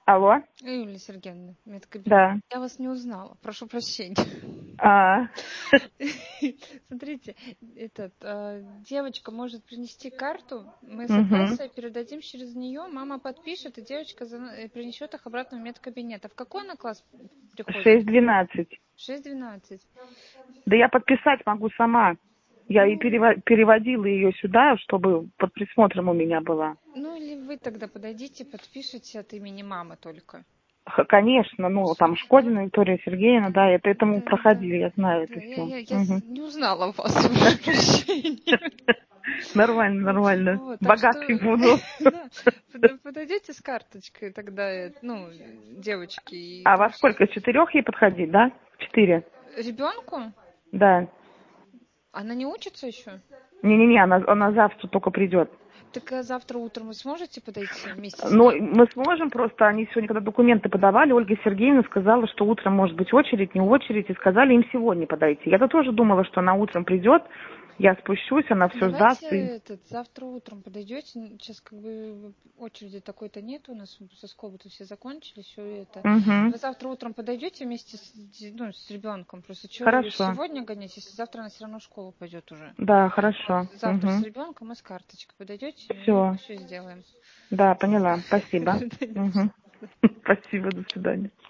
Алло? Юлия Сергеевна, медкабинет. Да. Я вас не узнала, прошу прощения. Смотрите, девочка может принести карту, мы с адрессой передадим через нее, мама подпишет, и девочка принесет их обратно в медкабинет. А в какой она класс приходит? 6-12. 6-12. Да я подписать могу сама. Я и переводила ее сюда, чтобы под присмотром у меня была. Ну или вы тогда подойдите, подпишите от имени мамы только. Конечно, ну там Шкодина Виктория Сергеевна, да, это мы проходили, я знаю это Я все. не узнала вас, прошу прощения. Нормально. Вот, так Богатый что буду. подойдете с карточкой тогда, девочки. А во сколько? С 4 ей подходить, да? В 4? Ребенку? Да. Она не учится еще? Не-не-не, она завтра только придет. Так завтра утром вы сможете подойти вместе с Ну, ней? мы сможем, просто они сегодня, когда документы подавали, Ольга Сергеевна сказала, что утром может быть очередь, не очередь, и сказали им сегодня подойти. Я-то тоже думала, что она утром придет, я спущусь, она все сдаст. Давайте завтра утром подойдете. Сейчас как бы очереди такой-то нет у нас, соскобы-то все закончились, все это. Угу. Вы завтра утром подойдете вместе с ребенком. Просто что вы Хорошо. сегодня гонять, если завтра она все равно в школу пойдет уже. Да, хорошо. Завтра с ребенком и с карточкой подойдете, и мы Все. все сделаем. Да, поняла. Спасибо. Спасибо, до свидания.